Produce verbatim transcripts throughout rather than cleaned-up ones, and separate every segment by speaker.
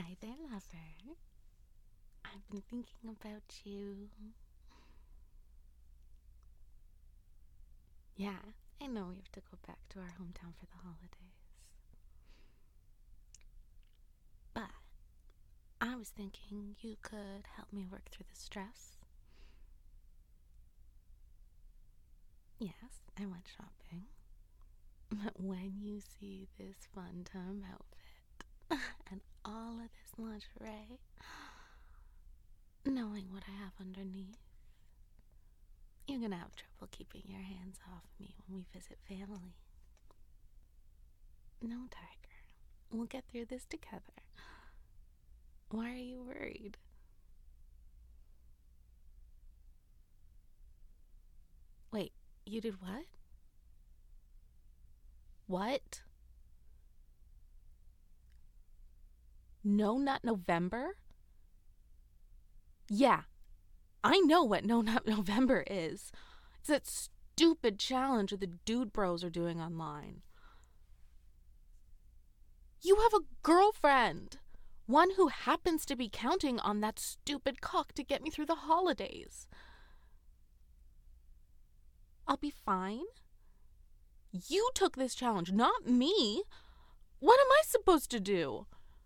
Speaker 1: Hi there, lover. I've been thinking about you. Yeah, I know we have to go back to our hometown for the holidays. But I was thinking you could help me work through the stress. Yes, I went shopping. But when you see this fun time outfit and all of this lingerie, knowing what I have underneath, you're gonna have trouble keeping your hands off me when we visit family. No, Tiger. We'll get through this together. Why are you worried? Wait, you did what? What? No Nut November? Yeah, I know what No Nut November is. It's that stupid challenge that the dude bros are doing online. You have a girlfriend. One who happens to be counting on that stupid cock to get me through the holidays. I'll be fine. You took this challenge, not me. What am I supposed to do?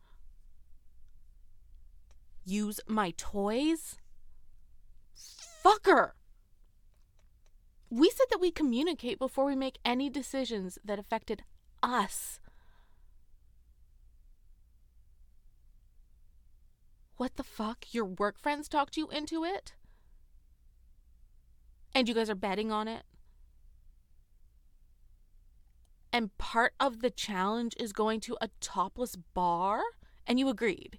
Speaker 1: Use my toys? Fucker! We said that we communicate before we make any decisions that affected us. What the fuck? Your work friends talked you into it? And you guys are betting on it? And part of the challenge is going to a topless bar? And you agreed?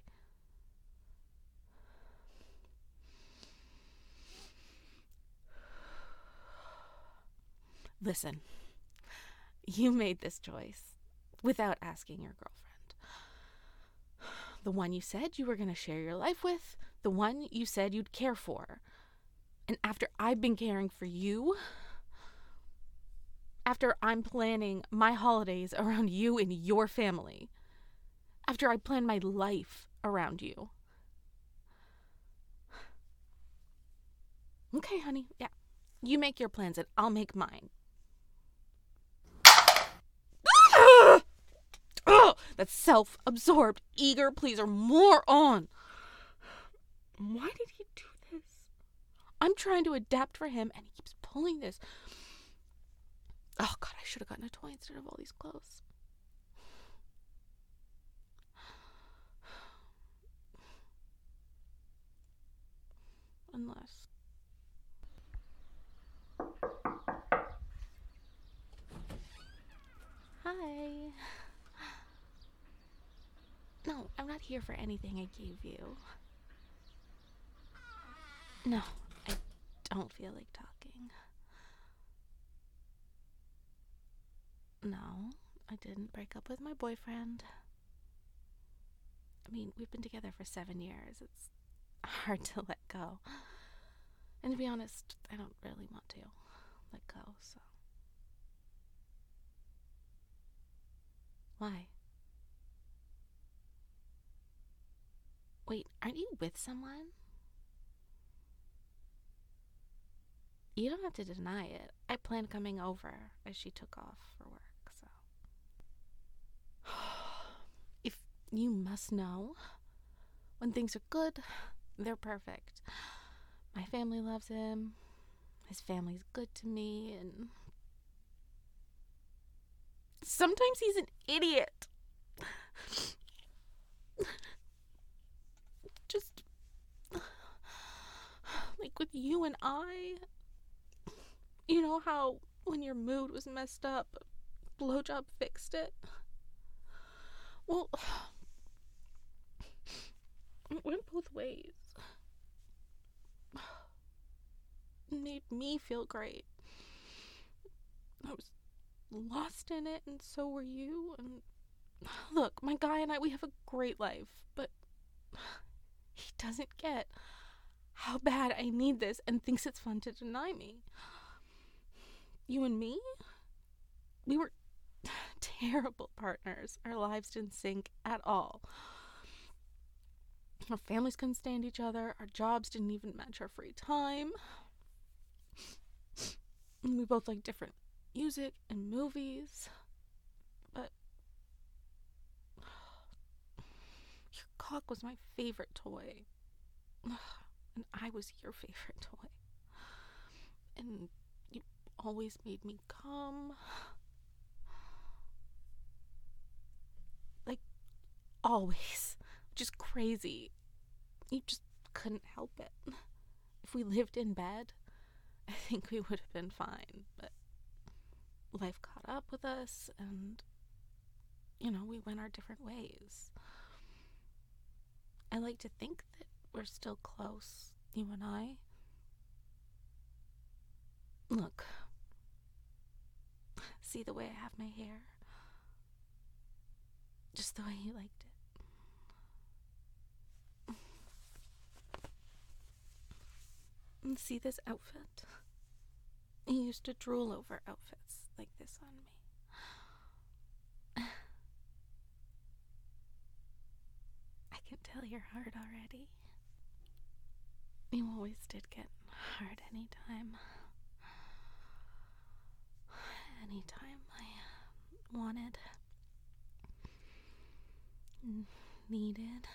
Speaker 1: Listen, you made this choice without asking your girlfriend. The one you said you were going to share your life with, the one you said you'd care for. And after I've been caring for you, after I'm planning my holidays around you and your family, after I plan my life around you. Okay, honey, yeah. You make your plans and I'll make mine. Oh, that self-absorbed, eager pleaser moron. Why did he do this? I'm trying to adapt for him and he keeps pulling this. Oh, God, I should have gotten a toy instead of all these clothes. Unless... Hi. No, I'm not here for anything I gave you. No, I don't feel like talking. No, I didn't break up with my boyfriend. I mean, we've been together for seven years. It's hard to let go. And to be honest, I don't really want to let go, so. Why? Wait, aren't you with someone? You don't have to deny it. I planned coming over as she took off for work, so. If you must know, when things are good, they're perfect. My family loves him. His family's good to me, and sometimes he's an idiot. Just like with you and I, you know how when your mood was messed up, blowjob fixed it? Well, it went both ways. It made me feel great. I was lost in it, and so were you. And look, my guy and I, we have a great life, but he doesn't get how bad I need this and thinks it's fun to deny me. You and me, we were terrible partners. Our lives didn't sync at all. Our families couldn't stand each other. Our jobs didn't even match our free time. And we both liked different music and movies. But your cock was my favorite toy. And I was your favorite toy. And you always made me come. Like, always. Just crazy. You just couldn't help it. If we lived in bed, I think we would have been fine. But life caught up with us, and, you know, we went our different ways. I like to think that we're still close, you and I. Look. See the way I have my hair? Just the way you liked it. And see this outfit? You used to drool over outfits like this on me. I can tell you're hard already. You always did get hard anytime. Anytime I wanted, needed.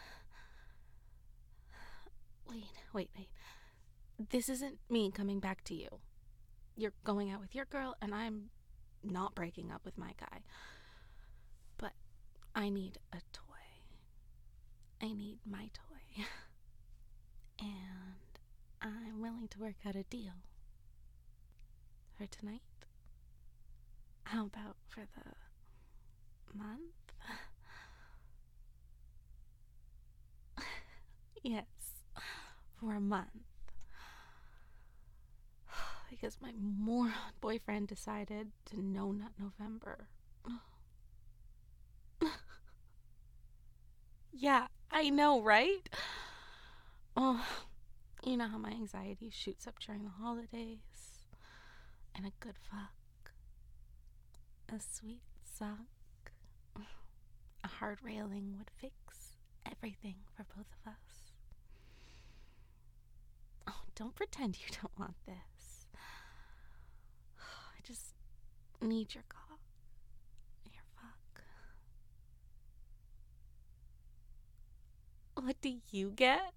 Speaker 1: Wait, wait, wait. This isn't me coming back to you. You're going out with your girl, and I'm not breaking up with my guy. But I need a toy. I need my toy. And I'm willing to work out a deal. For tonight? How about for the month? Yes, for a month. Because my moron boyfriend decided to no nut November. Yeah, I know, right? Oh, you know how my anxiety shoots up during the holidays. And a good fuck. A sweet suck. A hard railing would fix everything for both of us. Oh, don't pretend you don't want this. I just need your cock. Your fuck. What do you get?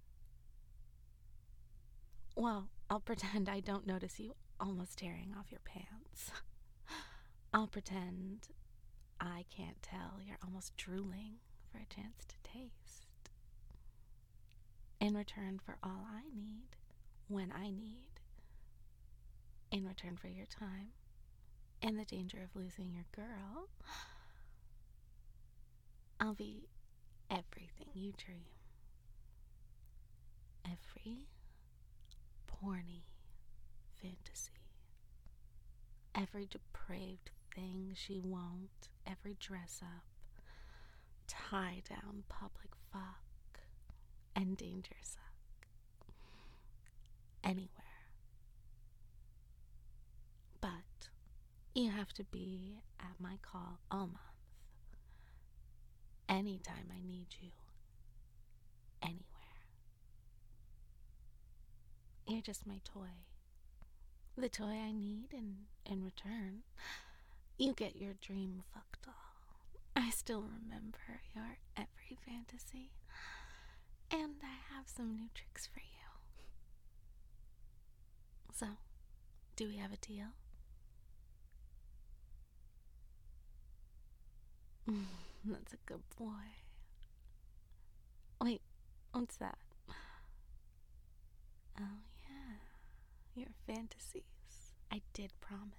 Speaker 1: Well, I'll pretend I don't notice you almost tearing off your pants. I'll pretend I can't tell you're almost drooling for a chance to taste. In return for all I need, when I need. In return for your time and the danger of losing your girl, I'll be everything you dream. Every porny fantasy. Every depraved thing she won't ever dress up, tie down public fuck, and danger suck. Anywhere. But you have to be at my call all month. Anytime I need you. Anywhere. You're just my toy. The toy I need, and in return, you get your dream fuck doll. I still remember your every fantasy. And I have some new tricks for you. So, do we have a deal? That's a good boy. Wait, what's that? Oh yeah, your fantasies. I did promise.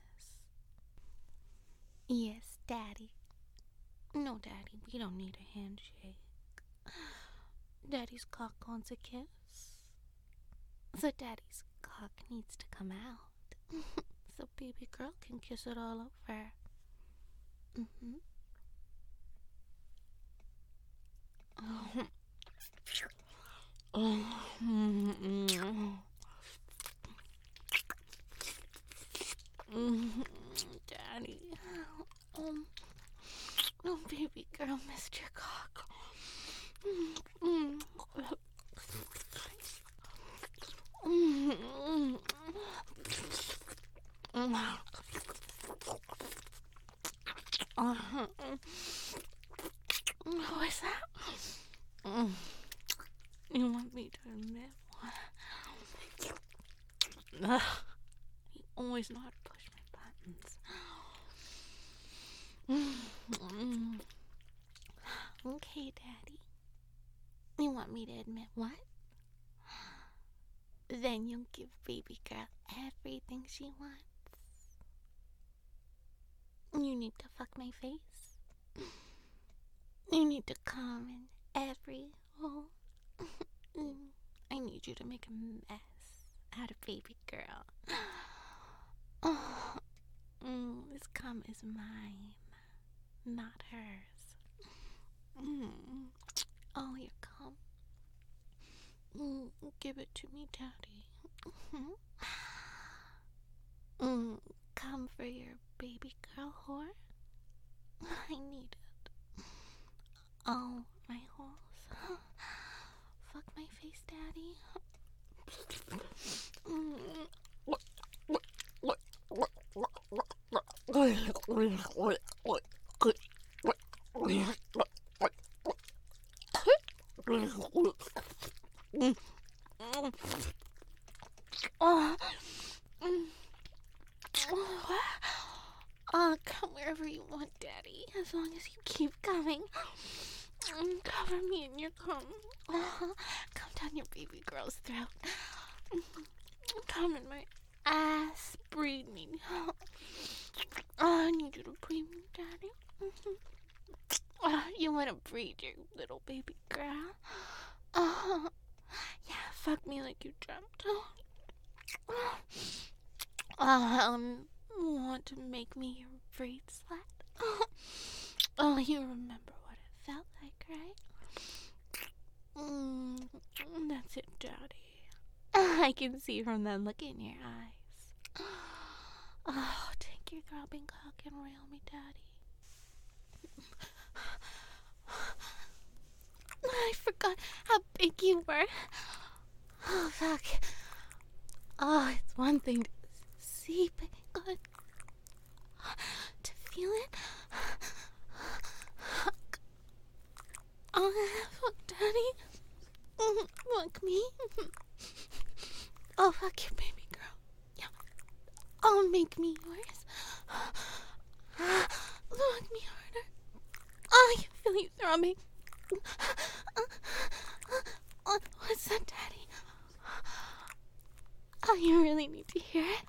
Speaker 1: Yes, Daddy. No, Daddy, we don't need a handshake. Daddy's cock wants a kiss. So Daddy's cock needs to come out. So baby girl can kiss it all over. Mm-hmm. Oh. Oh. Mm-hmm. Mm-hmm. Daddy. Um, oh, baby girl missed your cock. Mm-hmm. Uh-huh. What's that? Mm. You want me to admit what? Ugh. You always know how to push my buttons. Mm. Okay, Daddy. You want me to admit what? Then you'll give baby girl everything she wants. You need to fuck my face. You need to come in every hole. I need you to make a mess out of baby girl. Oh, mm, this cum is mine, not hers. Mm. Oh, your cum. Mm, give it to me, Daddy. Mm, come for your baby girl whore. I need it. Oh, my holes. Fuck my face, Daddy. Mm. Oh, oh, come wherever you want, Daddy, as long as you keep coming. Cover me in your cum. Come down your baby girl's throat. Come in my ass. Breathe me. Oh, I need you to breathe me, Daddy. Oh, you want to breathe your little baby girl? Oh, yeah, fuck me like you dreamt. Um, want to make me your breed slut? Oh, you remember what it felt like, right? Mm, that's it, Daddy. I can see from that look in your eyes. Oh, take your grubbing cock and rail me, Daddy. I forgot how big you were. Oh, fuck. Oh, it's one thing to see, but God, to feel it. Oh, fuck, Daddy. Fuck me. Oh, fuck your baby girl. Yeah. Oh, make me yours. Fuck me harder. Oh, I can feel you throbbing. What's that, Daddy? Oh, you really need to hear it?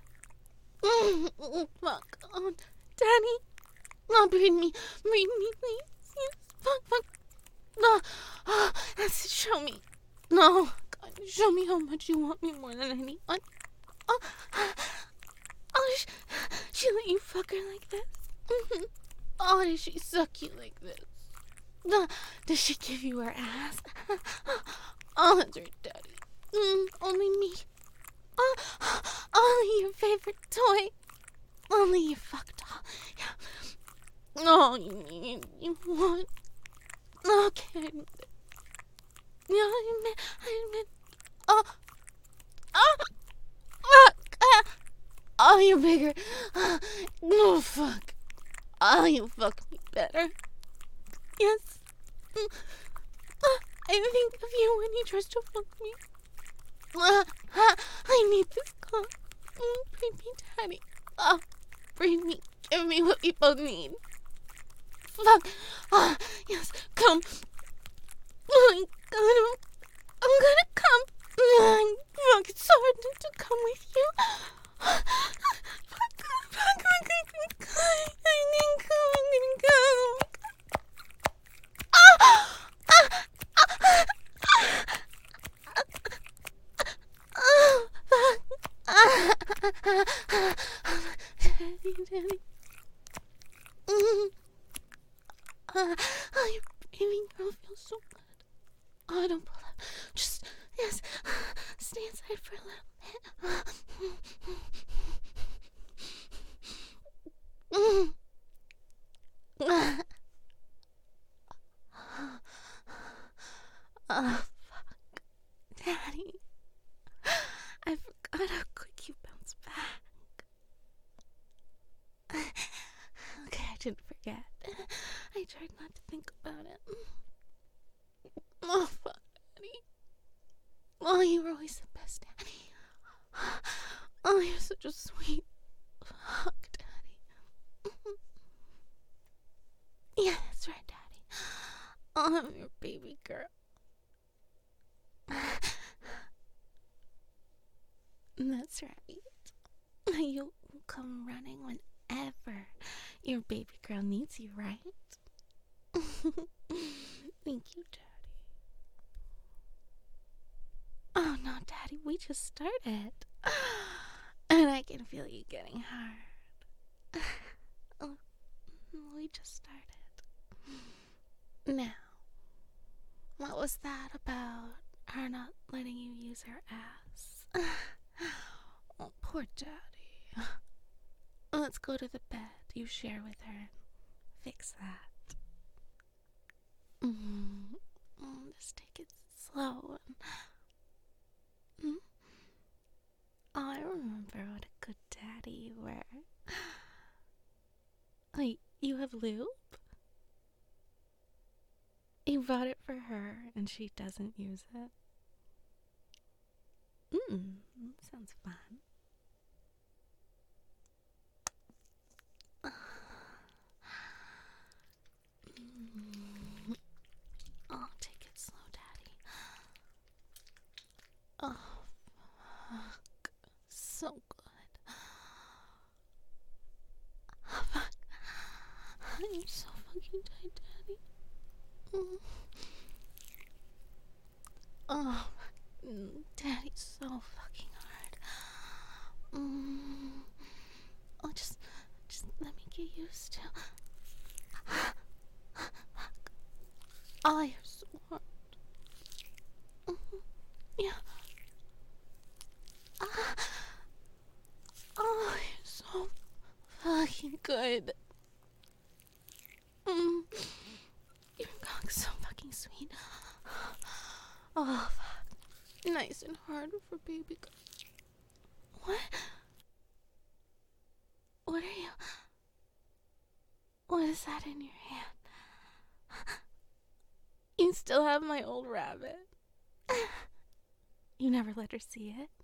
Speaker 1: Fuck. Oh, Daddy. No, breathe me. Breathe me, please. Yes. Fuck, fuck. No. Oh, that's it. Show me. No. God, show me how much you want me more than anyone. Oh, oh she, she let you fuck her like this? Oh, did she suck you like this? No, does she give you her ass? Oh, that's her daddy. Mm, only me. Oh, only your favorite toy. Only your fuck doll. Yeah. No, you need, you want. Okay, I admit it. Yeah, I admit, I admit. Oh, oh, fuck. Ah. Oh, you're bigger. No, fuck. Oh, you fuck me better. Yes. Mm. Uh, I think of you when you tries to fuck me. Uh, uh, I need this cock. Mm, breathe me, Daddy. Oh, breathe me. Give me what we both need. Fuck. Oh, yes, come. Oh, I'm gonna, I'm gonna come. Oh, fuck, it's so hard to come with you. Fuck, fuck, fuck, fuck, I need to come, I'm gonna come. Oh, ah, ah, ah, Daddy, Daddy. Mm. Uh, oh, your baby girl feels so good. Oh, don't pull up. Just, yes, stay inside for a little bit. Mm. Oh, fuck. Daddy. I forgot how quick you bounce back. didn't forget. I tried not to think about it. Oh, fuck, Daddy. Oh, you were always the best, Daddy. Oh, you're such a sweet fuck, Daddy. Yeah, that's right, Daddy. Oh, I'm your baby girl. That's right. You'll come running whenever your baby girl needs you, right? Thank you, Daddy. Oh, no, Daddy, we just started. And I can feel you getting hard. Oh, we just started. Now, what was that about her not letting you use her ass? Oh, poor Daddy. Let's go to the bed you share with her and fix that. Mm, mm, just take it slow. And, mm, oh, I remember what a good daddy you were. Wait, you have lube? You bought it for her and she doesn't use it? Mmm, sounds fun. Mm. Oh, take it slow, Daddy. Oh, fuck. So good. Fuck. I'm so fucking tight, Daddy. Mm. Oh, mm, Daddy's so fucking hard. Mm. Oh, just, just let me get used to. Oh, you're so hard. Mm-hmm. Yeah. Ah. Oh, you're so fucking good. Mm. Your cock's so fucking sweet. Oh, fuck. Nice and hard for baby girl. What? What are you? What is that in your hand? You still have my old rabbit. You never let her see it.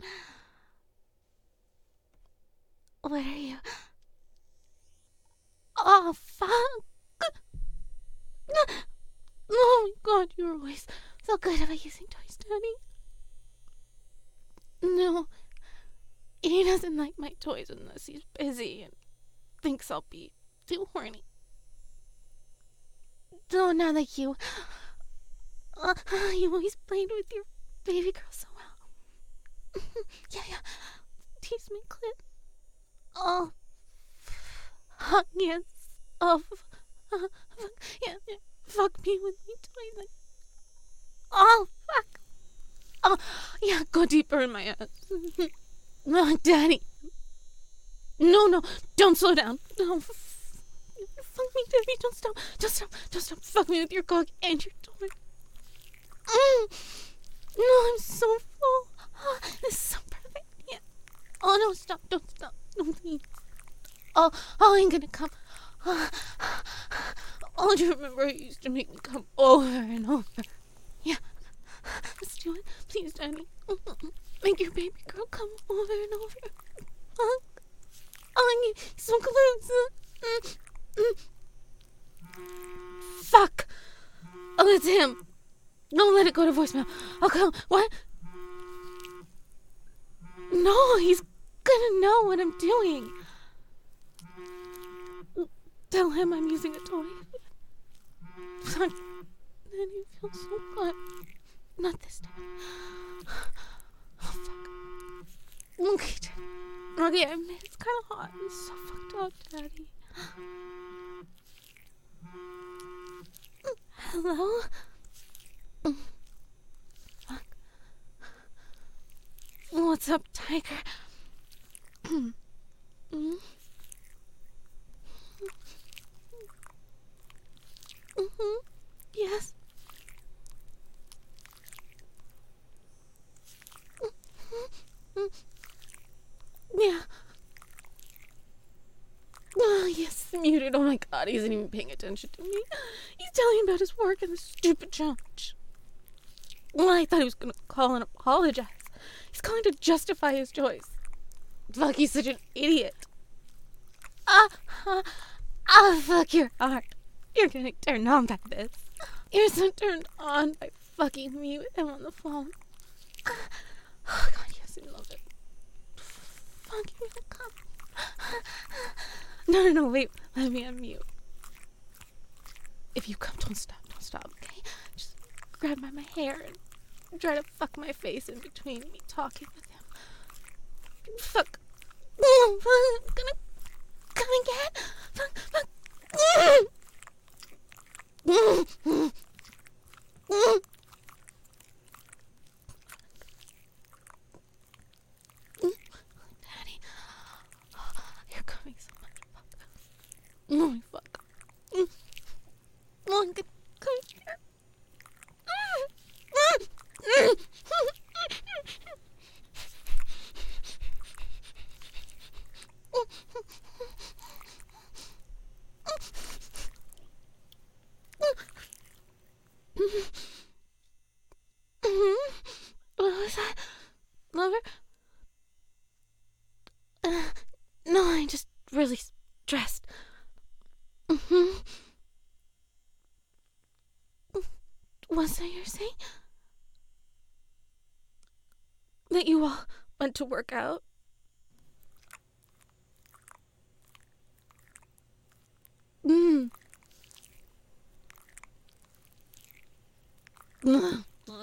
Speaker 1: What are you? Oh, fuck! Oh my god, you're always so good about using toys, Daddy. No, he doesn't like my toys unless he's busy and thinks I'll be too horny. Oh, now that you... Uh, you always played with your baby girl so well. Yeah, yeah. Tease me, clit. Oh. Fuck, yes. Oh, f- uh, fuck. Yeah, yeah. Fuck me with me toys. Oh, fuck. Oh, yeah, go deeper in my ass. Oh, Daddy. No, no, don't slow down. No. Fuck me, Daddy. Don't stop. Don't stop. Don't stop. Fuck me with your cock and your toy. Mm. No, I'm so full. Oh, this is so perfect. Yeah. Oh, no, stop. Don't stop. No, please. Oh, oh, I ain't gonna come. Oh, oh, do you remember you used to make me come over and over? Yeah. Let's do it. Please, Daddy. Make your baby girl come over and over. Oh, oh, so close. Fuck. Oh, it's him. Don't let it go to voicemail. Oh, come. What? No, he's gonna know what I'm doing. Tell him I'm using a toy. Fuck. Then he feels so good. Not this time. Oh, fuck. Okay, okay, I admit it's kind of hot. It's so fucked up, Daddy. Hello? Fuck. What's up, Tiger? mm? Mm-hmm. Yes. Mm-hmm. Yeah. Oh, He's muted. Oh my god, he isn't even paying attention to me. He's telling about his work and the stupid judge. Well, I thought he was gonna call and apologize. He's calling to justify his choice. Fuck, he's such an idiot. Ah, uh, ah, fuck your heart. You're getting turned on by this. You're so turned on by fucking me with him on the phone. Oh god, yes, I love it. Fucking me, come. No, no, no, wait. Let me unmute. If you come, don't stop, don't stop, okay? Just grab by my hair and try to fuck my face in between me talking with him. Fuck. I'm gonna come again. Fuck, fuck. Daddy, you're coming so much. Fuck. Oh my fuck. Oh, I'm gonna come here. What was that? Lover? Uh, no, I'm just really stressed. Mm-hmm. What's that you're saying? That you all went to work out? Mm. Oh my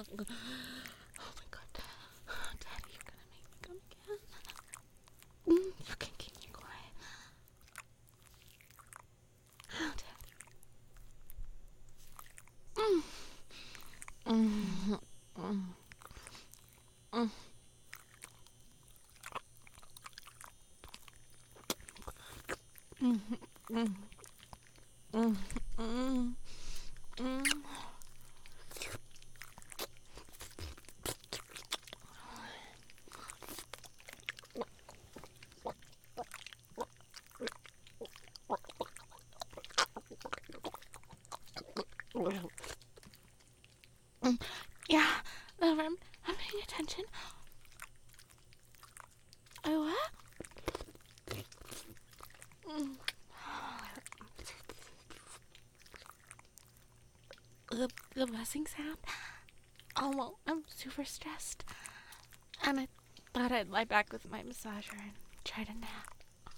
Speaker 1: god. Daddy, you're gonna make me come again. Mm, you can keep me quiet. Oh, Daddy. Mm. Mm. Mm. Mm. Mm. Mm. Mm. Mm. Mm. Mm. Yeah, lover, I'm, I'm paying attention. Oh, what? Mm. The, the buzzing sound? Oh, well, I'm super stressed. And I thought I'd lie back with my massager and try to nap.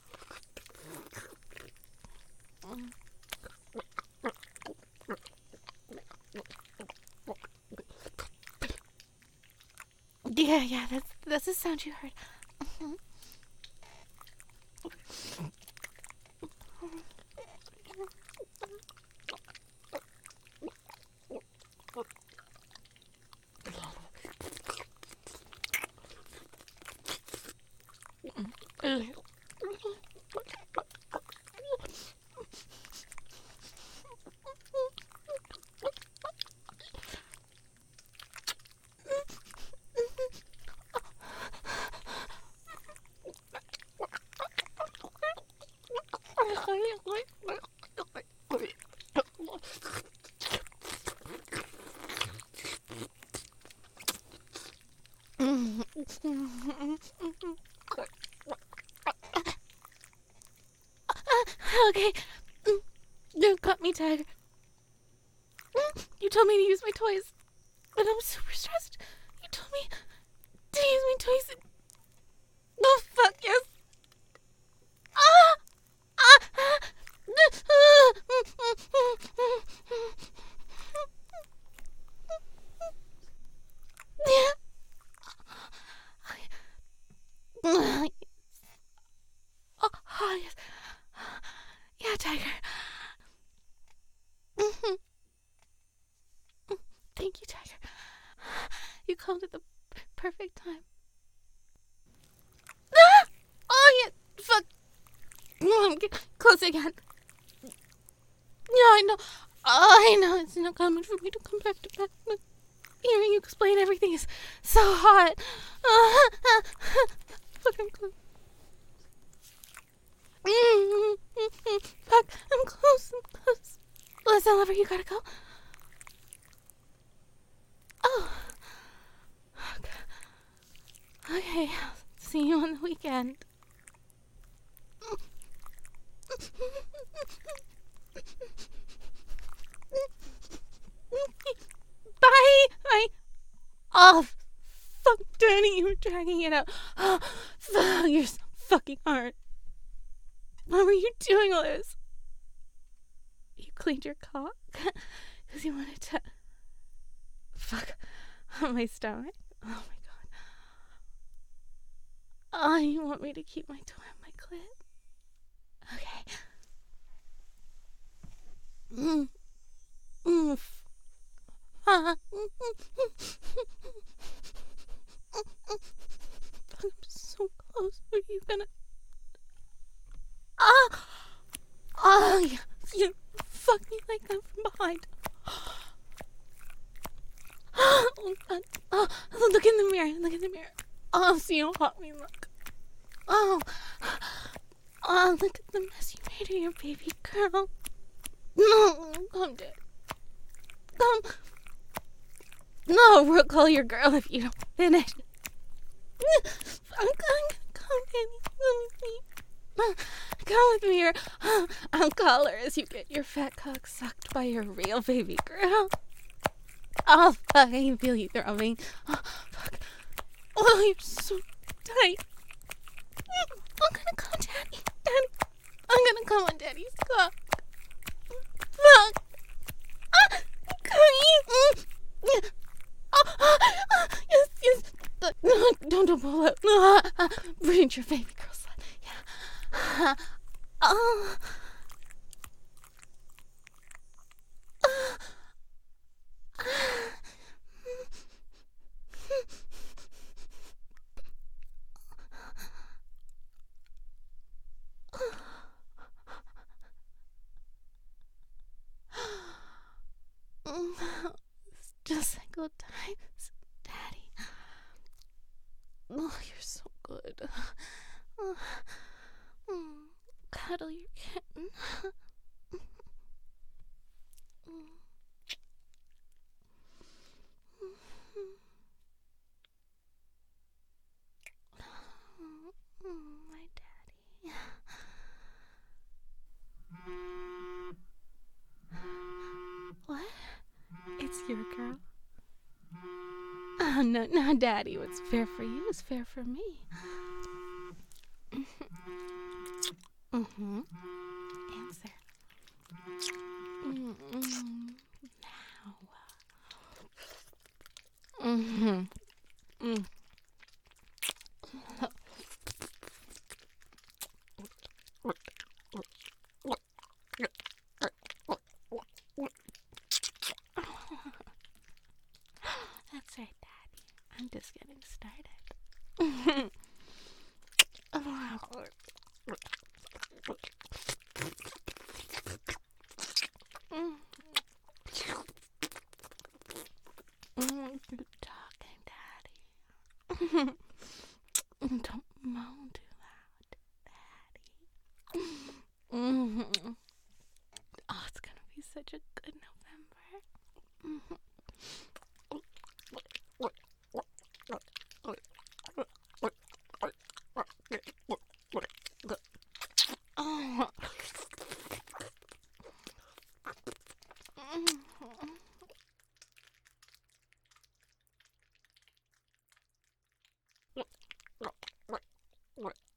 Speaker 1: Mm. Yeah, yeah, that's, that's the sound you heard. Mm-hmm. Okay. You got me, Tiger. You told me to use my toys, but I'm super stressed. You told me to use my toys. And... Oh, fuck, yes. Ah! Ah! Yeah. Oh, oh, yes. Yeah, Tiger. Mm-hmm. Thank you, Tiger. You called at the p- perfect time. Ah! Oh, yeah. Fuck. Get close again. Yeah, I know. Oh, I know. It's not common for me to come back to back. But hearing you explain everything is so hot. Fucking close. Lover, you gotta go? Oh. Okay, see you on the weekend. Bye! Bye! Oh, fuck, Danny, you were dragging it out. Oh, fuck, you're so fucking hard. Why were you doing all this? You cleaned your cock? Because you wanted to fuck on my stomach? Oh my god. Oh, you want me to keep my toy on my clit? Okay. Mm. Mm. Ah. I'm so close. Are you gonna... Ah! Oh, you, you fuck me like that from behind. Oh, God. Oh, look in the mirror. Look in the mirror. Oh, see how hot we look. Oh. Oh, look at the mess you made of your baby girl. No, come, Dad. Come. No, we'll call your girl if you don't finish. I'm gonna come, Danny. Come with me. Come with me, or I'll call her as you get your fat cock sucked by your real baby girl. Oh, fuck, I can feel you throbbing. Oh, fuck. Oh, you're so tight. I'm gonna come, Daddy. Daddy. I'm gonna come on Daddy's cock. Fuck. Ah, come here. Oh, oh, oh, yes, yes. No, don't, don't pull up. Ah, bring your baby girl slut. Yeah. Oh. Just like old times, Daddy. Oh, you're so good. Oh, oh, cuddle your kitten. Oh, my daddy. What? It's your girl? Oh, no, no, Daddy. What's fair for you is fair for me. Mm-hmm. Answer. Mm-hmm. Now. Mm-hmm. Mm. That's right, Daddy. I'm just getting started. Good talking, Daddy. Don't moan too loud, Daddy. Mm-hmm. Oh, it's gonna be such a good November. Mm-hmm. Oh. Mm-hmm.